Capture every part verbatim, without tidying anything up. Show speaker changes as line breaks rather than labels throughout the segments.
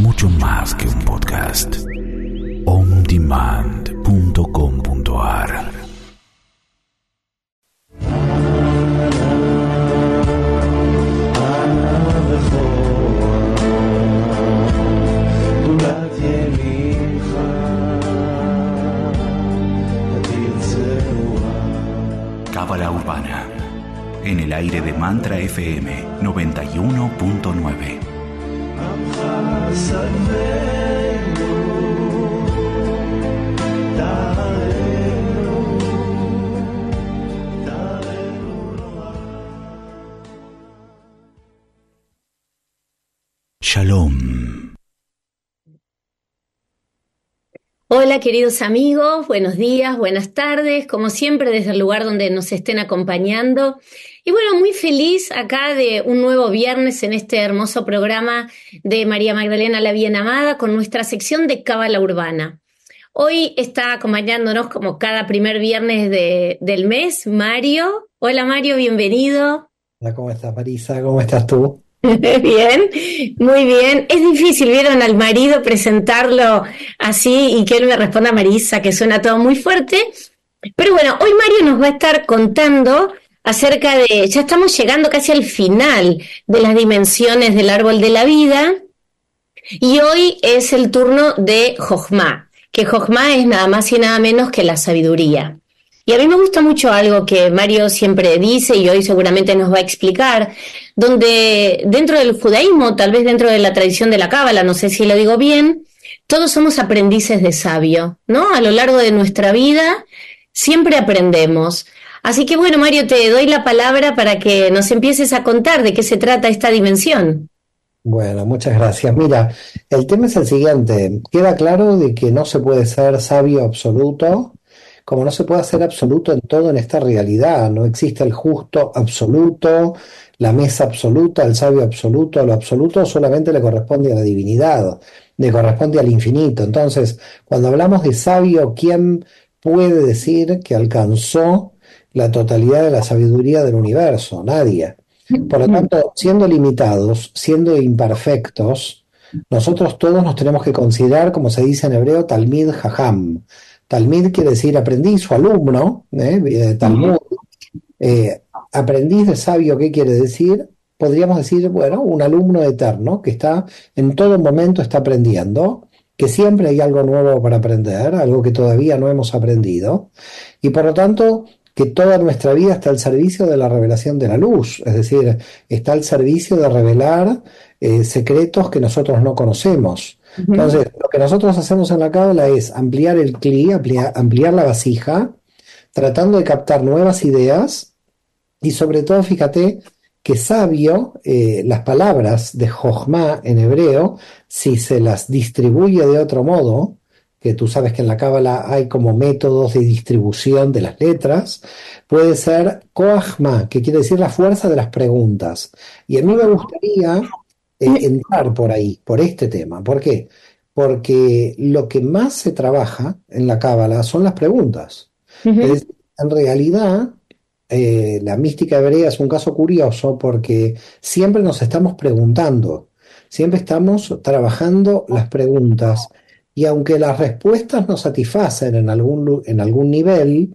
mucho más que un podcast. on demand punto com punto a r Cábala Urbana, en el aire de Mantra F M noventa y uno punto nueve. Shalom.
Hola queridos amigos, buenos días, buenas tardes, como siempre desde el lugar donde nos estén acompañando. Y bueno, muy feliz acá de un nuevo viernes en este hermoso programa de María Magdalena la Bien Amada con nuestra sección de Cábala Urbana. Hoy está acompañándonos como cada primer viernes de, del mes, Mario. Hola Mario, bienvenido.
Hola, ¿cómo estás, Marisa? ¿Cómo estás tú?
Bien, muy bien. Es difícil, vieron al marido presentarlo así y que él me responda Marisa, que suena todo muy fuerte. Pero bueno, hoy Mario nos va a estar contando acerca de, ya estamos llegando casi al final de las dimensiones del árbol de la vida y hoy es el turno de Jochma, que Jochma es nada más y nada menos que la sabiduría. Y a mí me gusta mucho algo que Mario siempre dice y hoy seguramente nos va a explicar, donde dentro del judaísmo, tal vez dentro de la tradición de la cábala, no sé si lo digo bien, todos somos aprendices de sabio, ¿no? A lo largo de nuestra vida siempre aprendemos. Así que bueno, Mario, te doy la palabra para que nos empieces a contar de qué se trata esta dimensión.
Bueno, muchas gracias. Mira, el tema es el siguiente. Queda claro de que no se puede ser sabio absoluto, como no se puede ser absoluto en todo en esta realidad. No existe el justo absoluto, la mesa absoluta, el sabio absoluto. Lo absoluto solamente le corresponde a la divinidad, le corresponde al infinito. Entonces, cuando hablamos de sabio, ¿quién puede decir que alcanzó la totalidad de la sabiduría del universo? Nadie. Por lo tanto, siendo limitados, siendo imperfectos, nosotros todos nos tenemos que considerar, como se dice en hebreo, Talmid Jajam. Talmid quiere decir aprendiz o alumno, ¿eh? Talmud. Eh, aprendiz de sabio, ¿qué quiere decir? Podríamos decir, bueno, un alumno eterno que está en todo momento está aprendiendo, que siempre hay algo nuevo para aprender, algo que todavía no hemos aprendido, y por lo tanto que toda nuestra vida está al servicio de la revelación de la luz, es decir, está al servicio de revelar eh, secretos que nosotros no conocemos. Uh-huh. Entonces, lo que nosotros hacemos en la cábala es ampliar el cli, ampliar, ampliar la vasija, tratando de captar nuevas ideas, y sobre todo, fíjate, que sabio, eh, las palabras de Jochma en hebreo, si se las distribuye de otro modo, que tú sabes que en la cábala hay como métodos de distribución de las letras, puede ser Koachma, que quiere decir la fuerza de las preguntas. Y a mí me gustaría eh, entrar por ahí, por este tema. ¿Por qué? Porque lo que más se trabaja en la cábala son las preguntas. Uh-huh. Es decir, en realidad, eh, la mística hebrea es un caso curioso porque siempre nos estamos preguntando, siempre estamos trabajando las preguntas. Y aunque las respuestas nos satisfacen en algún, en algún nivel,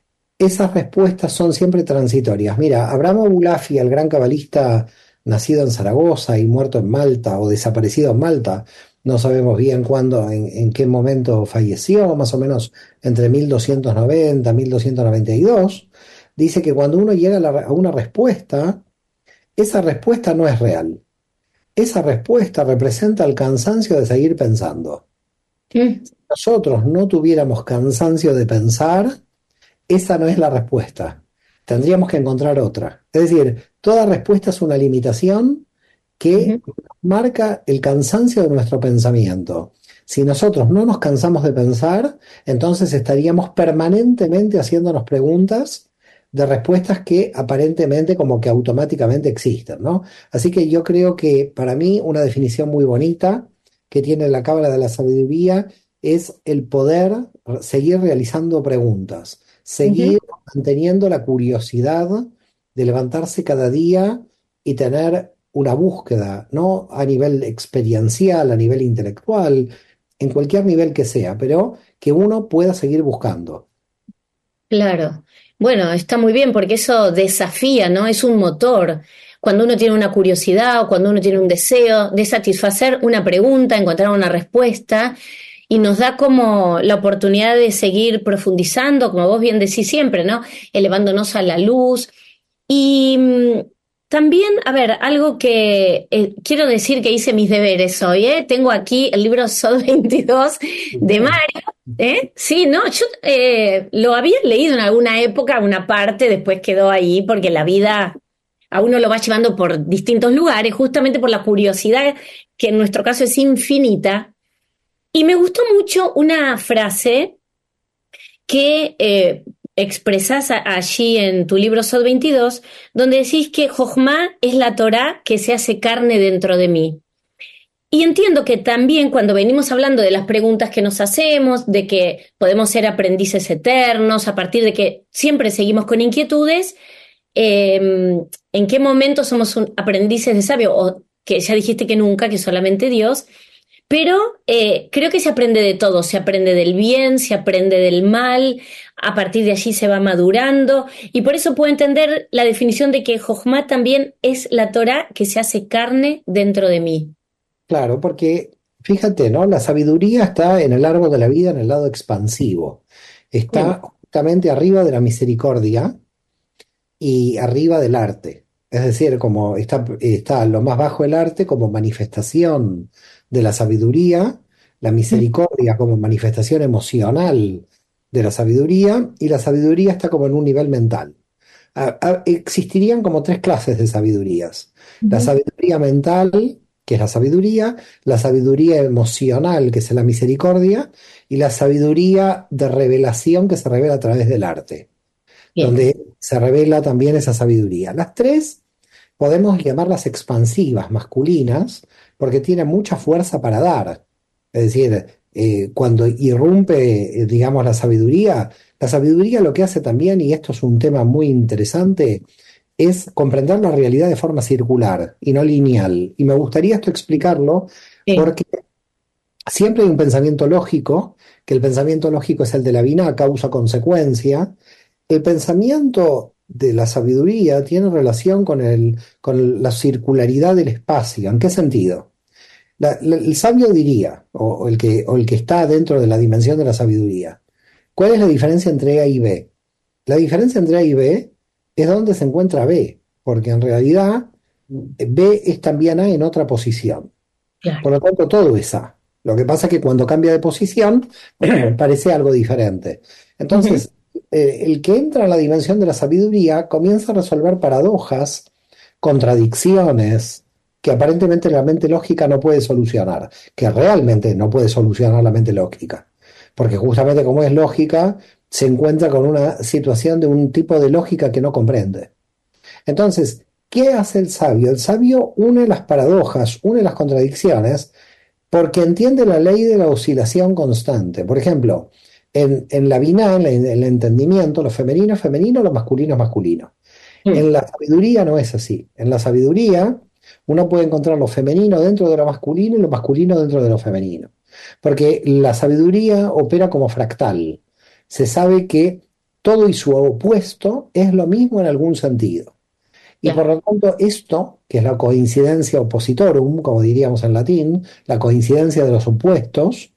esas respuestas son siempre transitorias. Mira, Abraham Abulafi, el gran cabalista nacido en Zaragoza y muerto en Malta o desaparecido en Malta, no sabemos bien cuándo, en, en qué momento falleció, más o menos entre mil doscientos noventa y mil doscientos noventa y dos, dice que cuando uno llega a, la, a una respuesta, esa respuesta no es real. Esa respuesta representa el cansancio de seguir pensando. ¿Qué? Si nosotros no tuviéramos cansancio de pensar, esa no es la respuesta. Tendríamos que encontrar otra. Es decir, toda respuesta es una limitación que uh-huh. marca el cansancio de nuestro pensamiento. Si nosotros no nos cansamos de pensar, entonces estaríamos permanentemente haciéndonos preguntas de respuestas que aparentemente como que automáticamente existen, ¿no? Así que yo creo que para mí una definición muy bonita que tiene la cábala de la sabiduría es el poder seguir realizando preguntas, seguir uh-huh. manteniendo la curiosidad de levantarse cada día y tener una búsqueda, no a nivel experiencial, a nivel intelectual, en cualquier nivel que sea, pero que uno pueda seguir buscando.
Claro. Bueno, está muy bien porque eso desafía, ¿no? Es un motor. Cuando uno tiene una curiosidad o cuando uno tiene un deseo de satisfacer una pregunta, encontrar una respuesta, y nos da como la oportunidad de seguir profundizando, como vos bien decís siempre, ¿no? Elevándonos a la luz. Y mm, también, a ver, algo que eh, quiero decir que hice mis deberes hoy, ¿eh? Tengo aquí el libro S O D veintidós de
Bien.
Mario, ¿eh? Sí, ¿no? Yo eh, lo había leído en alguna época, una parte, después quedó ahí porque la vida a uno lo va llevando por distintos lugares, justamente por la curiosidad, que en nuestro caso es infinita. Y me gustó mucho una frase que eh, expresás a- allí en tu libro S O D veintidós, donde decís que Jochma es la Torá que se hace carne dentro de mí. Y entiendo que también cuando venimos hablando de las preguntas que nos hacemos, de que podemos ser aprendices eternos, a partir de que siempre seguimos con inquietudes, eh, ¿en qué momento somos un aprendices de sabio? O que ya dijiste que nunca, que solamente Dios. Pero eh, creo que se aprende de todo, se aprende del bien, se aprende del mal, a partir de allí se va madurando, y por eso puedo entender la definición de que Jochma también es la Torá que se hace carne dentro de mí.
Claro, porque fíjate, ¿no? La sabiduría está en el árbol de la vida, en el lado expansivo.
Mm,
Está justamente arriba de la misericordia y arriba del arte. Es decir, como está, está lo más bajo el arte como manifestación de la sabiduría, la
mm,
misericordia como manifestación emocional de la sabiduría, y la sabiduría está como en un nivel mental. A- a- existirían como tres clases de sabidurías. La
ujú.
sabiduría mental, que es la sabiduría, la sabiduría emocional, que es la misericordia, y la sabiduría de revelación, que se revela a través del arte,
Bien,
donde se revela también esa sabiduría. Las tres podemos llamarlas expansivas, masculinas, porque tienen mucha fuerza para dar. Es decir, eh, cuando irrumpe, eh, digamos, la sabiduría, la sabiduría lo que hace también, y esto es un tema muy interesante, es comprender la realidad de forma circular y no lineal. Y me gustaría esto explicarlo
sí,
porque siempre hay un pensamiento lógico, que el pensamiento lógico es el de la Binah, causa-consecuencia. El pensamiento de la sabiduría tiene relación con el, con la circularidad del espacio. ¿En qué sentido? La- la- el sabio diría, o, o el que, o el que está dentro de la dimensión de la sabiduría, ¿cuál es la diferencia entre A y B? La diferencia entre A y B es donde se encuentra B, porque en realidad eh, B es también A en otra posición.
claro.
Por lo tanto, todo es A. Lo que pasa es que cuando cambia de posición, parece algo diferente.
Ujú.
Entonces, eh, el que entra en la dimensión de la sabiduría comienza a resolver paradojas, contradicciones, que aparentemente la mente lógica no puede solucionar, que realmente no puede solucionar la mente lógica. Porque justamente como es lógica, se encuentra con una situación de un tipo de lógica que no comprende. Entonces, ¿qué hace el sabio? El sabio une las paradojas, une las contradicciones, porque entiende la ley de la oscilación constante. Por ejemplo, en, en la Binah, en, la- en el entendimiento, lo femenino es femenino, lo masculino es masculino.
Mm,
En la sabiduría no es así. En la sabiduría uno puede encontrar lo femenino dentro de lo masculino y lo masculino dentro de lo femenino. Porque la sabiduría opera como fractal. Se sabe que todo y su opuesto es lo mismo en algún sentido. Y por
claro.
lo tanto, esto, que es la coincidencia oppositorum, como diríamos en latín, la coincidencia de los opuestos,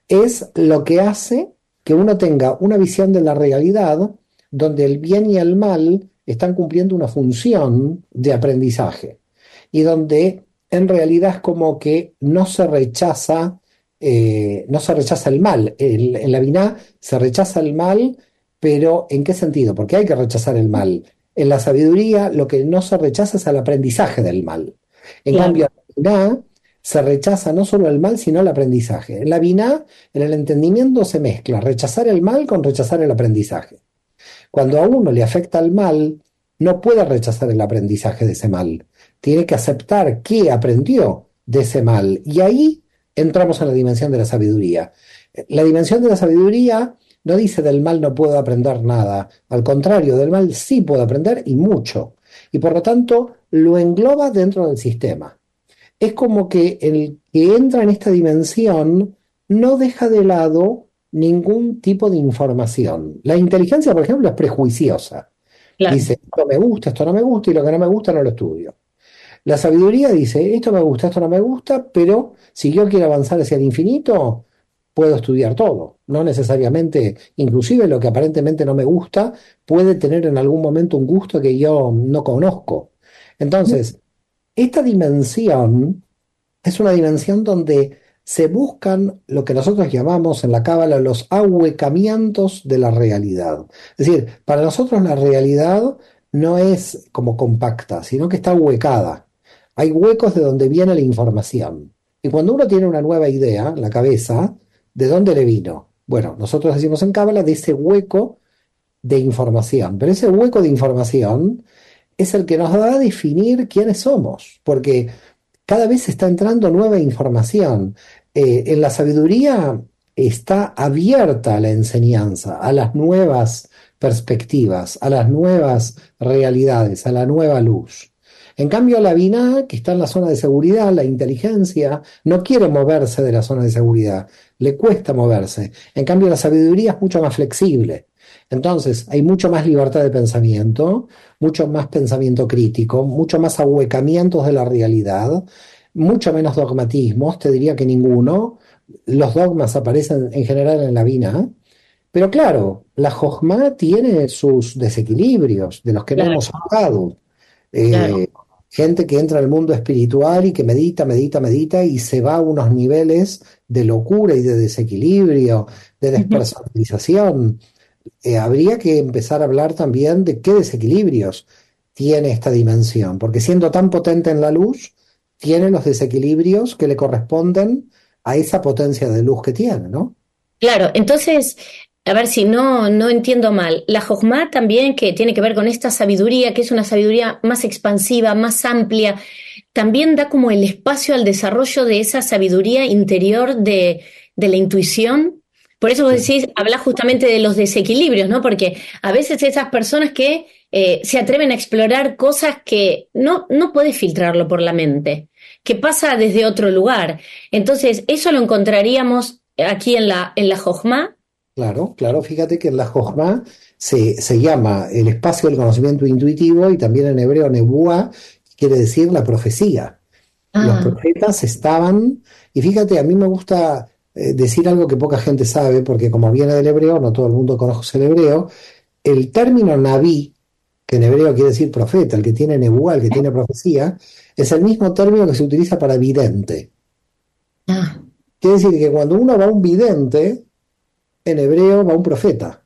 es lo que hace que uno tenga una visión de la realidad donde el bien y el mal están cumpliendo una función de aprendizaje y donde en realidad es como que no se rechaza, eh, no se rechaza el mal. El- en la Binah se rechaza el mal, pero ¿en qué sentido? Porque hay que rechazar el mal. En la sabiduría lo que no se rechaza es el aprendizaje del mal. En
Claro.
cambio, en la Binah se rechaza no solo el mal, sino el aprendizaje. En la Binah, en el entendimiento se mezcla rechazar el mal con rechazar el aprendizaje. Cuando a uno le afecta el mal, no puede rechazar el aprendizaje de ese mal. Tiene que aceptar que aprendió de ese mal. Y ahí entramos en la dimensión de la sabiduría. La dimensión de la sabiduría no dice del mal no puedo aprender nada. Al contrario, del mal sí puedo aprender y mucho. Y por lo tanto, lo engloba dentro del sistema. Es como que el que entra en esta dimensión no deja de lado ningún tipo de información. La inteligencia, por ejemplo, es prejuiciosa.
Claro.
Dice, esto me gusta, esto no me gusta, y lo que no me gusta no lo estudio. La sabiduría dice, esto me gusta, esto no me gusta, pero si yo quiero avanzar hacia el infinito, puedo estudiar todo. No necesariamente, inclusive lo que aparentemente no me gusta, puede tener en algún momento un gusto que yo no conozco. Entonces, esta dimensión es una dimensión donde se buscan lo que nosotros llamamos en la Cábala los ahuecamientos de la realidad. Es decir, para nosotros la realidad no es como compacta, sino que está ahuecada. Hay huecos de donde viene la información. Y cuando uno tiene una nueva idea en la cabeza, ¿de dónde le vino? Bueno, nosotros decimos en Cábala de ese hueco de información. Pero ese hueco de información es el que nos da a definir quiénes somos, porque cada vez está entrando nueva información. Eh, en la sabiduría está abierta la enseñanza a las nuevas perspectivas, a las nuevas realidades, a la nueva luz. En cambio, la Binah, que está en la zona de seguridad, la inteligencia, no quiere moverse de la zona de seguridad, le cuesta moverse. En cambio, la sabiduría es mucho más flexible. Entonces, hay mucho más libertad de pensamiento, mucho más pensamiento crítico, mucho más ahuecamientos de la realidad, mucho menos dogmatismos, te diría que ninguno. Los dogmas aparecen en general en la Binah, pero claro, la Jochma tiene sus desequilibrios, de los que no
Claro,
hemos hablado.
claro.
Eh, gente que entra al mundo espiritual y que medita, medita, medita y se va a unos niveles de locura y de desequilibrio, de
Ujú.
despersonalización. Eh, habría que empezar a hablar también de qué desequilibrios tiene esta dimensión, porque siendo tan potente en la luz, tiene los desequilibrios que le corresponden a esa potencia de luz que tiene, ¿no?
Claro, entonces, a ver si no, no entiendo mal. La Jojma también, que tiene que ver con esta sabiduría, que es una sabiduría más expansiva, más amplia, también da como el espacio al desarrollo de esa sabiduría interior de, de la intuición. Por eso vos decís, hablas justamente de los desequilibrios, ¿no? Porque a veces esas personas que eh, se atreven a explorar cosas que no, no podés filtrarlo por la mente, que pasa desde otro lugar. Entonces, eso lo encontraríamos aquí en la, en la Jojma.
Claro, claro, fíjate que en la Jochma se, se llama el espacio del conocimiento intuitivo y también en hebreo nebuá, que quiere decir la profecía. Los
Ah,
profetas estaban, y fíjate, a mí me gusta eh, decir algo que poca gente sabe, porque como viene del hebreo, no todo el mundo conoce el hebreo, el término naví, que en hebreo quiere decir profeta, el que tiene nebuá, el que tiene profecía, es el mismo término que se utiliza para vidente.
ah,
Quiere decir que cuando uno va a un vidente, en hebreo va un profeta.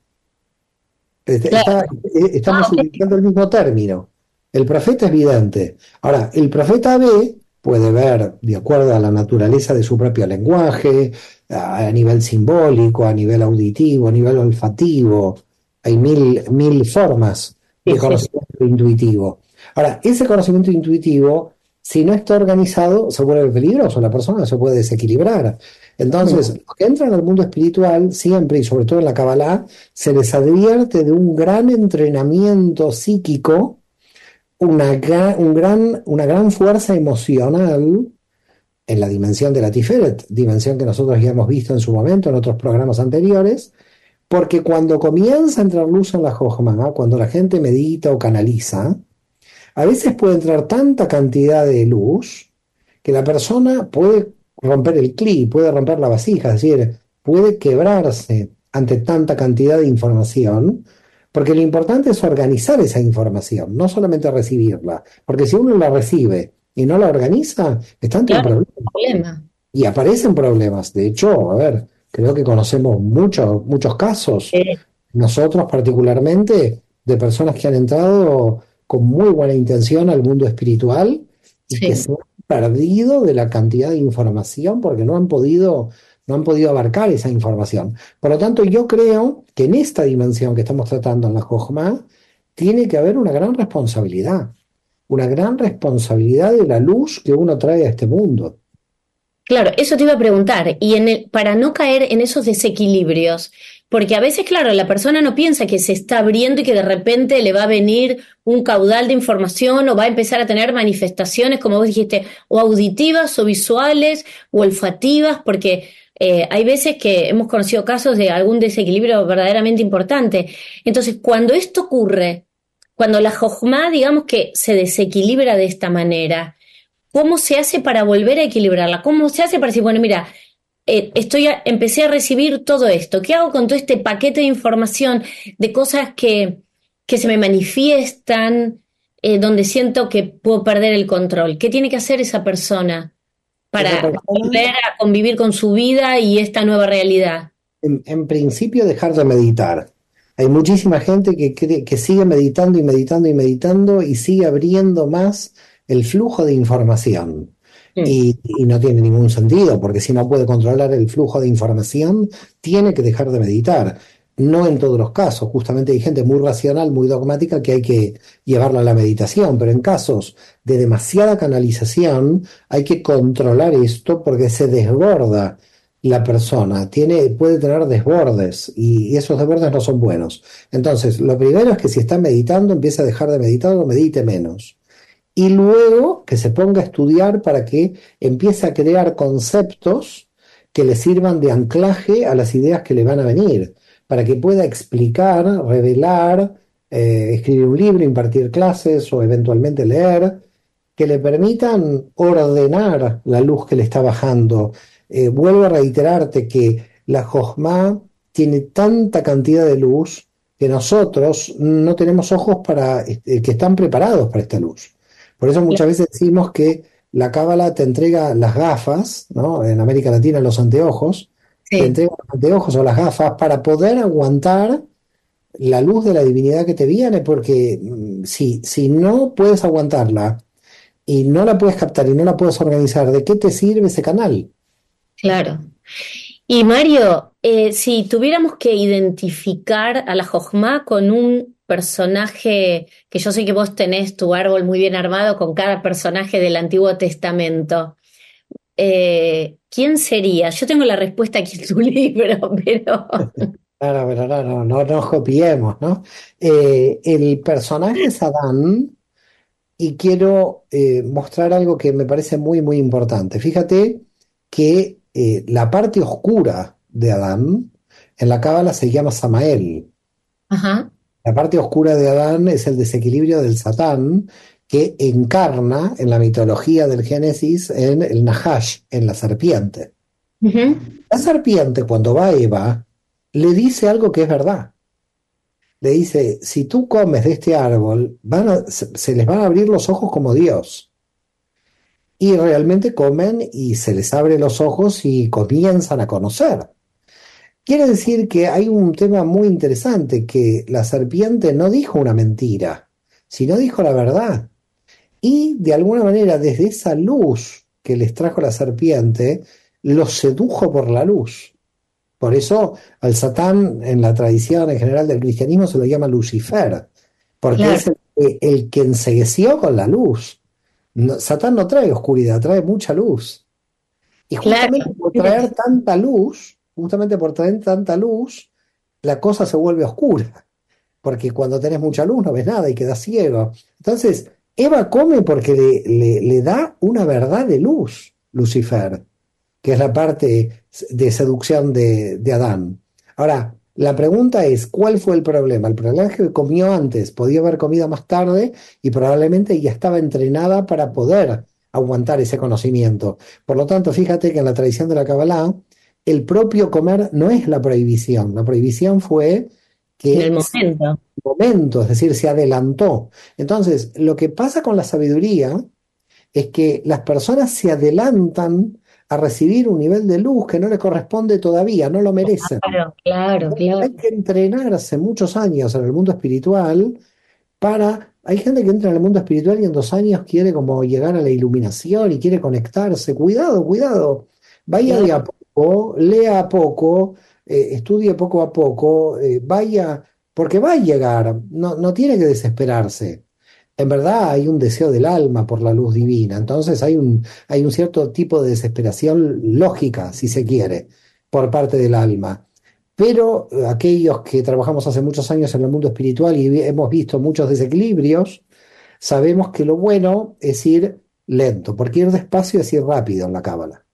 Este,
claro.
Está- eh,
Ah,
estamos
ok.
utilizando el mismo término. El profeta es vidente. Ahora, el profeta ve, puede ver de acuerdo a la naturaleza de su propio lenguaje, a, a nivel simbólico, a nivel auditivo, a nivel olfativo. Hay mil, mil formas
Sí,
de
sí.
conocimiento intuitivo. Ahora, ese conocimiento intuitivo, si no está organizado, se vuelve peligroso. La persona se puede desequilibrar. Entonces,
Mm.
los que entran al mundo espiritual, siempre y sobre todo en la Kabbalah, se les advierte de un gran entrenamiento psíquico, una, ga- un gran, una gran fuerza emocional en la dimensión de la Tiferet, dimensión que nosotros ya hemos visto en su momento en otros programas anteriores, porque cuando comienza a entrar luz en la Jochma, cuando la gente medita o canaliza, a veces puede entrar tanta cantidad de luz que la persona puede romper el cli, puede romper la vasija, es decir, puede quebrarse ante tanta cantidad de información, porque lo importante es organizar esa información, no solamente recibirla, porque si uno la recibe y no la organiza, está ante un
Claro,
problema.
problema.
Y aparecen problemas. De hecho, a ver, creo que conocemos muchos, muchos casos,
Eh,
nosotros particularmente, de personas que han entrado con muy buena intención al mundo espiritual y que
sí.
se han perdido de la cantidad de información porque no han podido, no han podido abarcar esa información. Por lo tanto, yo creo que en esta dimensión que estamos tratando en la Jojma, tiene que haber una gran responsabilidad, una gran responsabilidad de la luz que uno trae a este mundo.
Claro, eso te iba a preguntar. Y en el, para no caer en esos desequilibrios, Porque a veces, claro, la persona no piensa que se está abriendo y que de repente le va a venir un caudal de información o va a empezar a tener manifestaciones, como vos dijiste, o auditivas o visuales o olfativas, porque eh, hay veces que hemos conocido casos de algún desequilibrio verdaderamente importante. Entonces, cuando esto ocurre, cuando la jojma, digamos que se desequilibra de esta manera, ¿cómo se hace para volver a equilibrarla? ¿Cómo se hace para decir, bueno, mira, eh, estoy a, empecé a recibir todo esto, ¿qué hago con todo este paquete de información, de cosas que, que se me manifiestan, eh, donde siento que puedo perder el control? ¿Qué tiene que hacer esa persona para
Esa persona,
volver a convivir con su vida y esta nueva realidad?
en, en principio, dejar de meditar. Hay muchísima gente que, cree- que sigue meditando y meditando y meditando y sigue abriendo más el flujo de información.
Mm,
Y, y no tiene ningún sentido, porque si no puede controlar el flujo de información, tiene que dejar de meditar. No en todos los casos, justamente hay gente muy racional, muy dogmática, que hay que llevarla a la meditación, pero en casos de demasiada canalización hay que controlar esto porque se desborda la persona, tiene, puede tener desbordes y esos desbordes no son buenos. Entonces, lo primero es que si está meditando, empiece a dejar de meditar o medite menos. Y luego que se ponga a estudiar para que empiece a crear conceptos que le sirvan de anclaje a las ideas que le van a venir, para que pueda explicar, revelar, eh, escribir un libro, impartir clases o eventualmente leer, que le permitan ordenar la luz que le está bajando. Eh, vuelvo a reiterarte que la Jojma tiene tanta cantidad de luz que nosotros no tenemos ojos para, eh, que están preparados para esta luz. Por eso muchas veces decimos que la Cábala te entrega las gafas, ¿no? En América Latina los anteojos, te
sí,
entrega los anteojos o las gafas para poder aguantar la luz de la divinidad que te viene, porque mm, si, si no puedes aguantarla y no la puedes captar y no la puedes organizar, ¿de qué te sirve ese canal?
claro. Y Mario, eh, si tuviéramos que identificar a la Jojma con un personaje, que yo sé que vos tenés tu árbol muy bien armado con cada personaje del Antiguo Testamento, eh, ¿quién sería? Yo tengo la respuesta aquí en tu libro, pero
No, no, pero no, no, no nos copiemos, ¿no? Eh, el personaje es Adán y quiero eh, mostrar algo que me parece muy, muy importante. Fíjate que eh, la parte oscura de Adán en la Cábala se llama Samael.
ajá,
La parte oscura de Adán es el desequilibrio del Satán que encarna en la mitología del Génesis en el Nahash, en la serpiente.
ujú,
La serpiente, cuando va a Eva, le dice algo que es verdad. Le dice, si tú comes de este árbol, van a- se, se les van a abrir los ojos como Dios. Y realmente comen y se les abre los ojos y comienzan a conocer. Quiere decir que hay un tema muy interesante, que la serpiente no dijo una mentira, sino dijo la verdad. Y de alguna manera, desde esa luz que les trajo la serpiente, los sedujo por la luz. Por eso al Satán en la tradición en general del cristianismo se lo llama Lucifer, porque
claro,
es el, que- el que encegueció con la luz. No- Satán no trae oscuridad, trae mucha luz. Y
claro.
justamente por traer tanta luz, justamente por traer tanta luz, la cosa se vuelve oscura, porque cuando tenés mucha luz no ves nada y quedas ciego. Entonces, Eva come porque le, le- le da una verdad de luz, Lucifer, que es la parte de seducción de, de Adán. Ahora, la pregunta es, ¿cuál fue el problema? El problema es que comió antes, podía haber comido más tarde y probablemente ya estaba entrenada para poder aguantar ese conocimiento. Por lo tanto, fíjate que en la tradición de la Kabbalah, el propio comer no es la prohibición. La prohibición fue
En el
que
momento.
momento, es decir, se adelantó. Entonces, lo que pasa con la sabiduría es que las personas se adelantan a recibir un nivel de luz que no le corresponde todavía, no lo merecen.
Claro, claro, claro.
Hay que entrenarse muchos años en el mundo espiritual para... Hay gente que entra en el mundo espiritual y en dos años quiere como llegar a la iluminación y quiere conectarse. Cuidado, cuidado. Vaya de a poco, lea a poco, eh, estudie poco a poco, eh, vaya, porque va a llegar, no, no tiene que desesperarse. En verdad hay un deseo del alma por la luz divina, entonces hay un, hay un cierto tipo de desesperación lógica, si se quiere, por parte del alma. Pero eh, aquellos que trabajamos hace muchos años en el mundo espiritual y vi- hemos visto muchos desequilibrios, sabemos que lo bueno es ir lento, porque ir despacio es ir rápido en la cábala.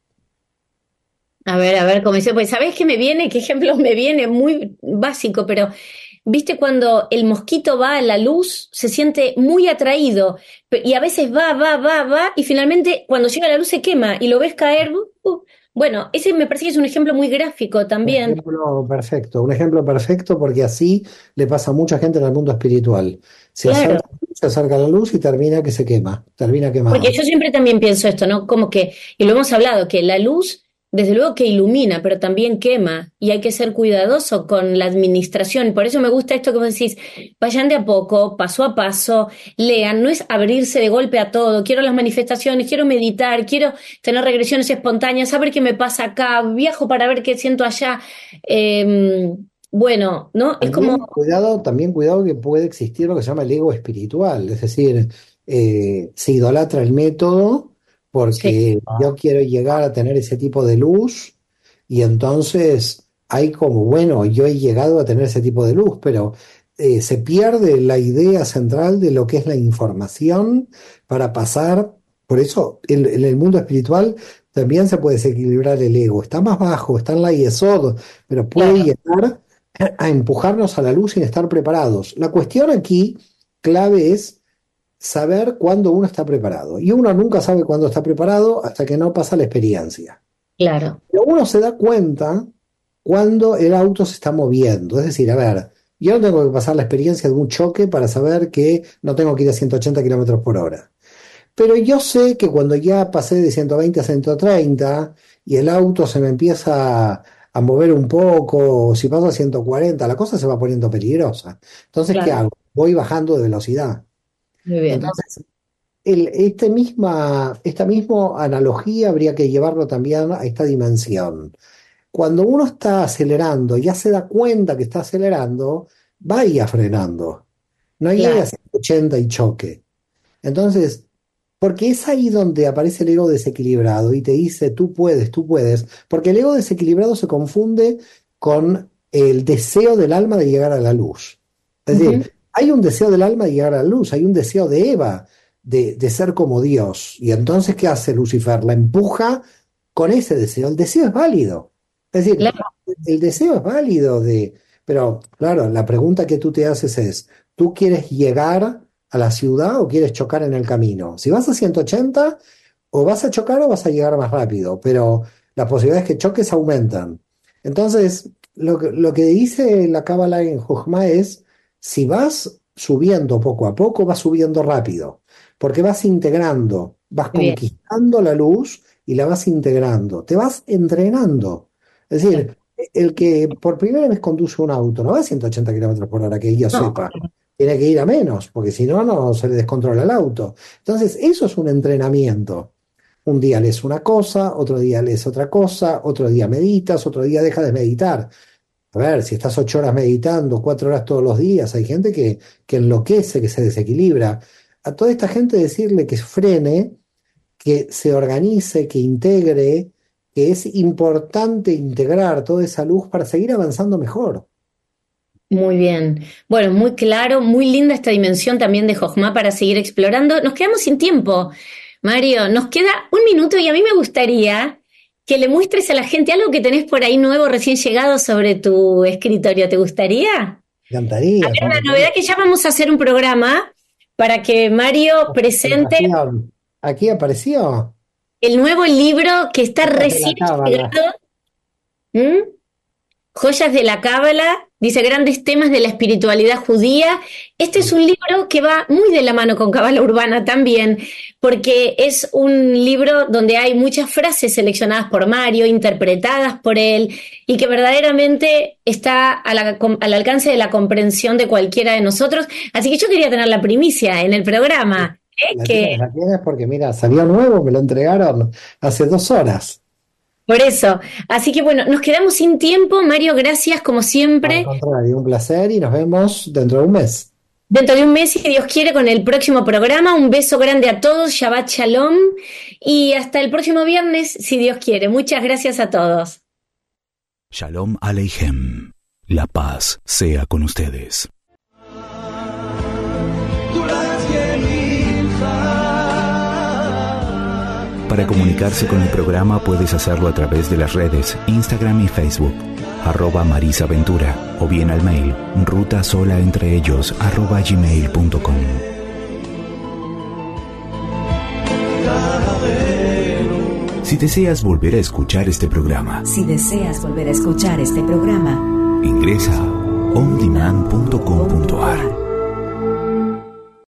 A ver, a ver, cómo dice, pues ¿sabés qué me viene? ¿Qué ejemplo me viene? Muy básico, pero ¿viste cuando el mosquito va a la luz, se siente muy atraído pe- y a veces va, va, va, va y finalmente cuando llega a la luz se quema y lo ves caer? uh, uh. Bueno, ese me parece que es un ejemplo muy gráfico
Un
también.
ejemplo perfecto, un ejemplo perfecto porque así le pasa a mucha gente en el mundo espiritual. Se
Claro.
acerca, se acerca a la luz y termina que se quema, termina
Porque
quemado.
yo siempre también pienso esto, ¿no? Como que, y lo hemos hablado, que la luz, desde luego que ilumina, pero también quema, y hay que ser cuidadoso con la administración. Por eso me gusta esto que vos decís, vayan de a poco, paso a paso, lean, no es abrirse de golpe a todo, quiero las manifestaciones, quiero meditar, quiero tener regresiones espontáneas, saber qué me pasa acá, viajo para ver qué siento allá. Eh, bueno, ¿no? Es como,
También cuidado, también cuidado que puede existir lo que se llama el ego espiritual, es decir, eh, se idolatra el método
sí,
porque yo quiero llegar a tener ese tipo de luz y entonces hay como, bueno, yo he llegado a tener ese tipo de luz, pero eh, se pierde la idea central de lo que es la información para pasar, por eso en, en el mundo espiritual también se puede desequilibrar el ego, está más bajo, está en la yesod, pero puede
claro,
llegar a empujarnos a la luz sin estar preparados. La cuestión aquí clave es saber cuándo uno está preparado. Y uno nunca sabe cuándo está preparado hasta que no pasa la experiencia.
claro,
Pero uno se da cuenta cuando el auto se está moviendo. Es decir, a ver, yo no tengo que pasar la experiencia de un choque para saber que no tengo que ir a ciento ochenta kilómetros por hora. Pero yo sé que cuando ya pasé de ciento veinte a ciento treinta y el auto se me empieza a, a mover un poco, o si paso a ciento cuarenta, la cosa se va poniendo peligrosa. Entonces, ¿qué
claro,
hago? Voy bajando de velocidad.
muy bien.
Entonces, el, este misma, esta misma analogía habría que llevarlo también a esta dimensión. Cuando uno está acelerando, ya se da cuenta que está acelerando, vaya frenando. No llegue a
Claro.
ciento ochenta y choque. Entonces, porque es ahí donde aparece el ego desequilibrado y te dice, tú puedes, tú puedes, porque el ego desequilibrado se confunde con el deseo del alma de llegar a la luz. Es
Ujú.
decir, hay un deseo del alma de llegar a la luz, hay un deseo de Eva de, de ser como Dios. Y entonces, ¿qué hace Lucifer? La empuja con ese deseo. El deseo es válido. Es decir,
Claro.
el deseo es válido de... Pero, claro, la pregunta que tú te haces es, ¿tú quieres llegar a la ciudad o quieres chocar en el camino? Si vas a ciento ochenta, o vas a chocar o vas a llegar más rápido, pero las posibilidades que choques aumentan. Entonces, lo que, lo que dice la Cábala en Jojma es, si vas subiendo poco a poco, vas subiendo rápido, porque vas integrando, vas
Muy bien.
conquistando la luz y la vas integrando, te vas entrenando. Es decir, el que por primera vez conduce un auto no va a ciento ochenta kilómetros por hora, que yo
No,
sepa, tiene que ir a menos, porque si no, no se le descontrola el auto. Entonces, eso es un entrenamiento. Un día lees una cosa, otro día lees otra cosa, otro día meditas, otro día dejas de meditar. A ver, si estás ocho horas meditando, cuatro horas todos los días, hay gente que, que enloquece, que se desequilibra. A toda esta gente decirle que frene, que se organice, que integre, que es importante integrar toda esa luz para seguir avanzando mejor.
muy bien. Bueno, muy claro, muy linda esta dimensión también de Jojma para seguir explorando. Nos quedamos sin tiempo, Mario. Nos queda un minuto y a mí me gustaría que le muestres a la gente algo que tenés por ahí nuevo, recién llegado sobre tu escritorio. ¿Te gustaría?
Me encantaría, me
La
encantaría.
novedad que ya vamos a hacer un programa para que Mario presente
Presentación. Aquí apareció.
el nuevo libro que está
Cosas de la
recién
cábala.
llegado. ¿Mm? Joyas de la Cábala, dice grandes temas de la espiritualidad judía. Este es un libro que va muy de la mano con Cábala Urbana también, porque es un libro donde hay muchas frases seleccionadas por Mario, interpretadas por él, y que verdaderamente está a la- al alcance de la comprensión de cualquiera de nosotros. Así que yo quería tener la primicia en el programa, ¿eh?
La
Que
tienes, la tienes porque mira, salió nuevo, me lo entregaron hace dos horas.
por eso. Así que bueno, nos quedamos sin tiempo. Mario, gracias como
Al
siempre.
contrario, un placer y nos vemos dentro de un mes.
Dentro de un mes, si Dios quiere, con el próximo programa. Un beso grande a todos, Shabbat Shalom. Y hasta el próximo viernes, si Dios quiere. Muchas gracias a todos.
Shalom Aleichem. La paz sea con ustedes. Para comunicarse con el programa puedes hacerlo a través de las redes Instagram y Facebook, arroba Marisa Ventura, o bien al mail rutasolaentreellos arroba gmail punto com. Si deseas volver a escuchar este programa,
Si deseas volver a escuchar este programa,
ingresa a ondemand punto com punto ar.